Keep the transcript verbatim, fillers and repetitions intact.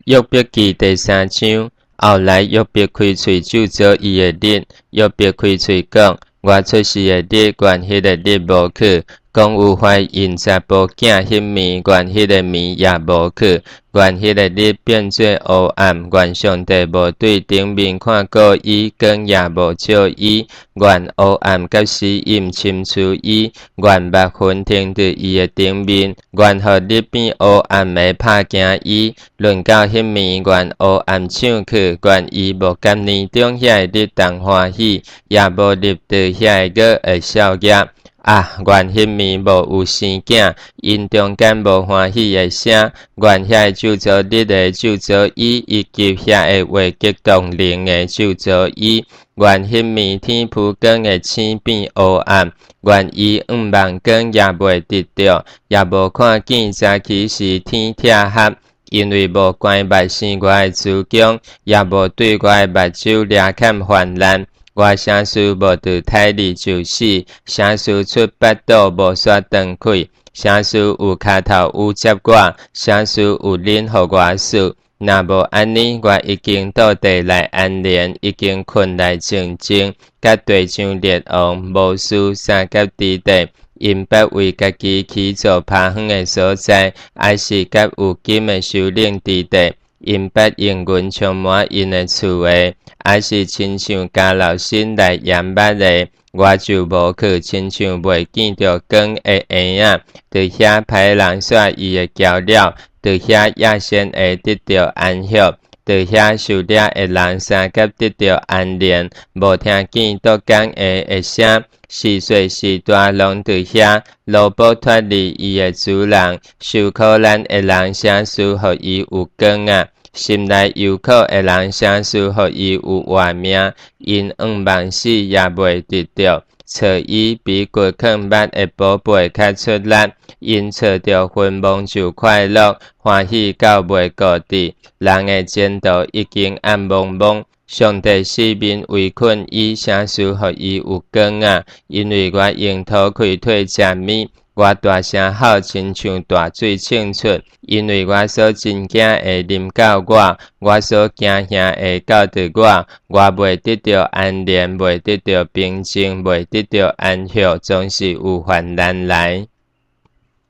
约伯记第三章，后来约伯开喙咒诅伊的日，约伯开喙讲：我出世的日，原迄个日无去；讲有怀孕查甫囝迄暝，原迄个暝也无去；原迄个日变做黑暗，原上帝无对顶面看过伊，光也无照伊；原黑暗甲死荫侵除伊，原目昏听着伊的顶面，原互日变黑暗的拍惊伊。论到迄暝，原黑暗抢去，原伊无甘年中遐个日当欢喜，也无入着遐个月的少业。啊！原迄暝无有生囝，因中间无欢喜的声。原遐个咒诅日的咒诅伊，以及遐个话激动灵的咒诅伊。原迄暝天铺光的星变黑暗，原伊毋望光也袂得着，也无看见早起时天拆合。因为无关目生我的子宫，也无对我的目睭掠看患难。我啥事无得体力就死，啥事出八道无煞断开，啥事有骹头有接我，啥事有人互我死。若无安尼，我已经倒地来安眠，已经困来静静，甲地上列王无事三甲之地。因不为家己起造拍远的所在，还是甲有金的首领之地。因不用云充满因的厝诶，还是亲像加老心来掩捌的，我就无去亲像袂见着光的婴仔，伫遐歹人煞伊的骄了，伫遐野先会得着安息，伫遐受掠的人三甲得着安宁，无听见毒工的的声。四岁时大拢伫遐，罗卜脱离伊的主人，受苦难的人啥事互伊有光啊？心内忧苦的人啥事互伊有活命？因毋望死也袂得着，找伊比骨坑捌的宝贝较出力，因找着坟墓就快乐，欢喜到袂固定。人的前途已经暗蒙蒙。上帝四面围困伊，啥事互伊有光啊？因为我用土开退食物，我大声吼，亲像大水冲出。因为我所真惊会临到我，我所惊吓会到着我，我袂得着安宁，袂得着平静，袂得着安息，总是有患难来。